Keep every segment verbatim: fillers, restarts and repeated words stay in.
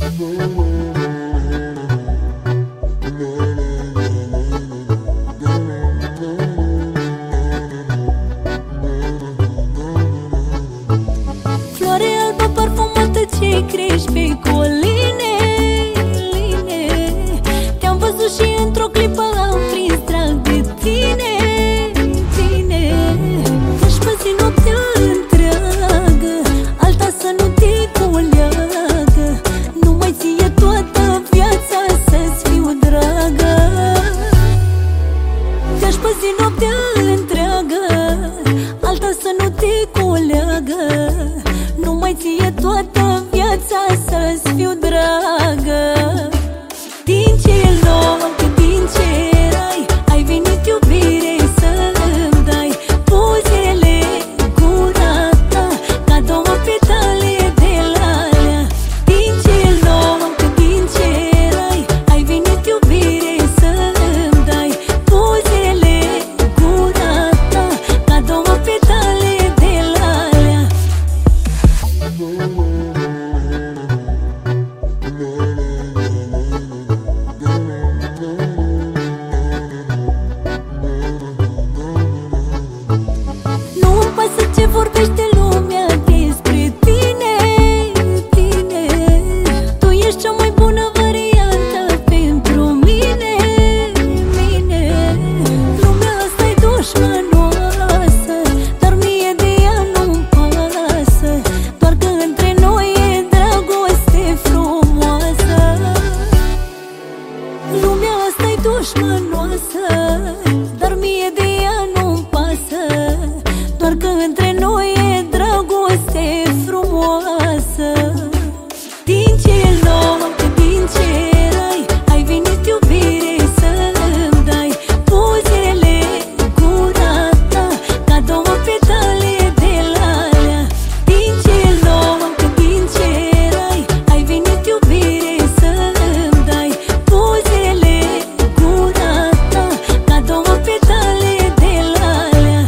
Floare albă parfumată ce crești pe coline, line. Te-am văzut și într-o clipă am prins drag de tine, tine. Aș păzi noaptea întreagă, alta să nu te coleagă. Numai ție toată viața să-ți fiu dragă. Te-aș păzi noaptea întreagă, alta să nu te coleagă. Numai ție toată viața să-ți fiu dragă. Din ce loc, din ce rai, ai venit iubire să-mi dai. Buzele, gura ta, ca două petale de lalea. Din ce loc, din ce rai, ai venit iubire să-mi dai. Buzele, gura ta, ca două petale de lalea. Nu-mi pasă ce vorbește lumea despre tine, tine. Tu ești cea mai bună variantă pentru mine, mine. Lumea asta-i dușmănoasă, dar mie de ea nu-mi pasă. Doar că între noi e dragoste frumoasă. Lumea asta-i dușmănoasă, dar mie de ea nu-mi pasă. Doar că între noi e dragoste frumoasă. Din ce loc, din ce rai, ai venit iubire să-mi dai. Buzele, gura ta, ca două petale de lalea. Din ce loc, din ce rai, ai venit iubire să-mi dai. Buzele, gura ta, ca două petale de lalea.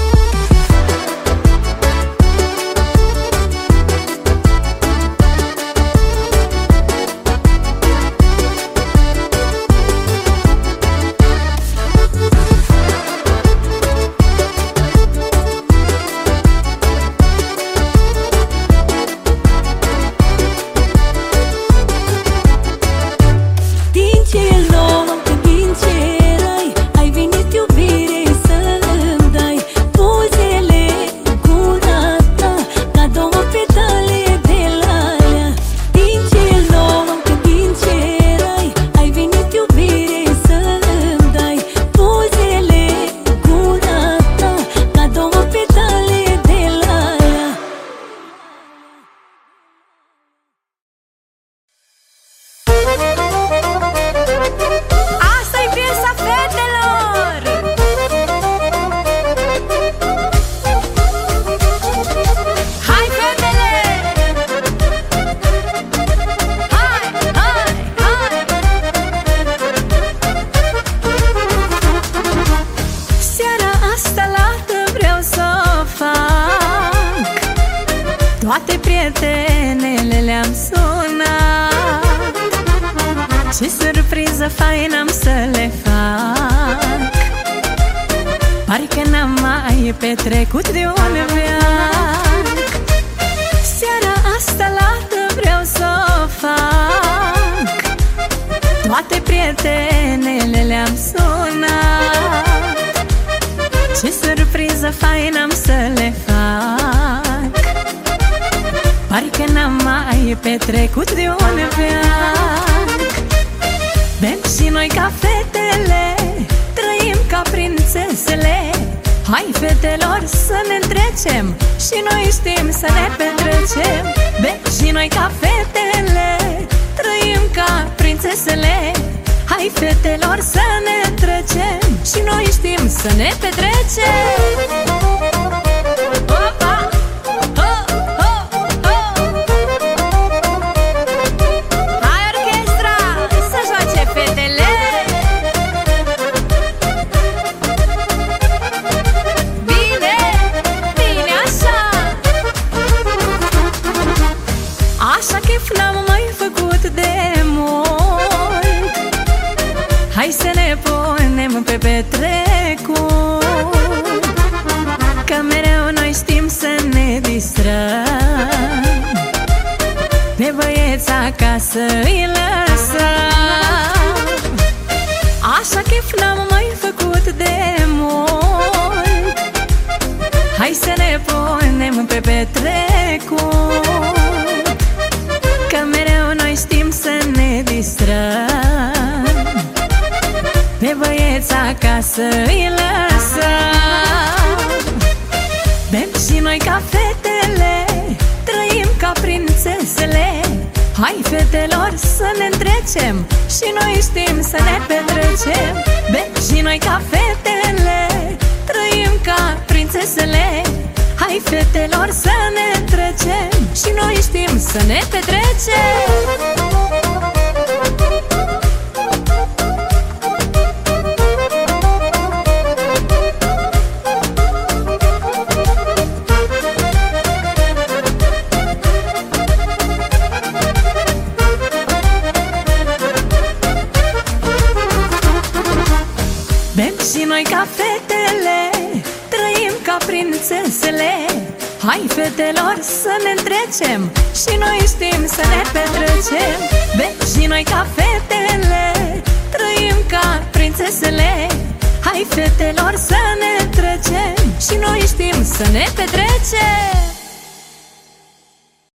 Din ce loc, din ce rai, ai venit iubire să-mi dai. Buzele, gura ta, ca două petale de lalea. Din ce loc, din ce rai, ai venit iubire să-mi dai. Buzele, gura ta, ca două petale de lalea. Asta-i piesa fetelor! Hai, fetele! Hai, hai, hai! Seara asta lată vreau să o fac. Toate prietenele le-am sunat. Ce surpriză faină am să le fac. Parcă n-am mai petrecut de un veac. Seara asta lată vreau să o fac. Toate prietenele le-am sunat. Ce surpriză faină am să le fac. Parcă n-am mai petrecut de un veac. Bem și noi ca fetele, trăim ca prințesele. Hai, fetelor, să ne întrecem, și noi știm să ne petrecem. Bem și noi ca fetele, trăim ca prințesele. Hai, fetelor, să ne trecem, și noi știm să ne petrecem. Opa! Ho, ho, ho! Hai, orchestra, să joace fetele! Bine, bine așa! Așa chef n-am mai făcut de mult. Hai să ne punem pe petrecut, că mereu noi știm să ne distrăm. Pe băieți acasă îi lăsăm. Așa chef n-am mai făcut de mult. Hai să ne punem pe petrecut, că mereu noi știm să ne distrăm. Pe băieți acasă îi lăsăm. Bem și noi ca fetele, trăim ca prințesele. Hai fetelor să ne întrecem, și noi știm să ne petrecem. Bem și noi ca fetele, trăim ca prințesele. Hai fetelor să ne întrecem, și noi știm să ne petrecem. Bem și noi ca fetele, trăim ca prințesele. Hai fetelor să ne întrecem, și noi știm să ne petrecem. Bem și noi ca fetele, trăim ca prințesele. Hai fetelor să ne întrecem, și noi știm să ne petrecem.